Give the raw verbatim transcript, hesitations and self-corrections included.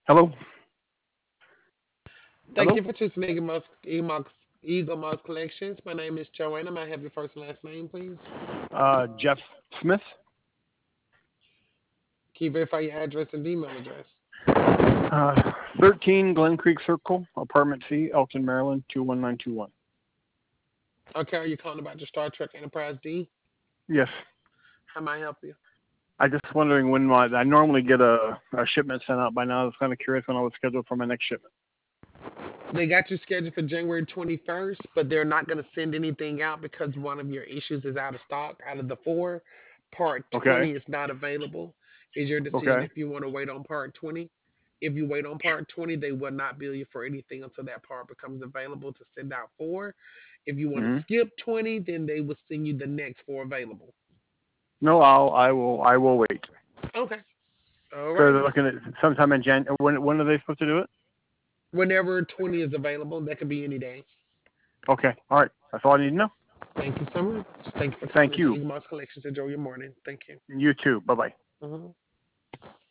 Hello? Thank you Hello? for choosing Eagle Mouse, Eagle Mouse, Eagle Mouse Collections. My name is Joanna. May I have your first and last name, please? Uh, Jeff Smith? Can you verify your address and email address? Uh, thirteen Glen Creek Circle, Apartment C, Elton, Maryland, two one nine two one. Okay, are you calling about your Star Trek Enterprise D? Yes. How may I help you? I just wondering when my, I normally get a, a shipment sent out by now. I was kind of curious when I was scheduled for my next shipment. They got you scheduled for January twenty-first, but they're not going to send anything out because one of your issues is out of stock. Out of the four, part Okay. twenty is not available. Is your decision Okay. if you want to wait on part twenty? If you wait on part twenty, they will not bill you for anything until that part becomes available to send out four. If you want to hmm skip twenty, then they will send you the next four available. No, I'll, I will, I will wait. Okay. So they're Alrighty. looking at sometime in Jan. When, when are they supposed to do it? Whenever twenty is available, that could be any day. Okay. All right. That's all I need to know. Thank you so much. Thank you for calling Thank into you. Eaglemoss Collections. Enjoy your morning. Thank you. You too. Bye bye. Mhm.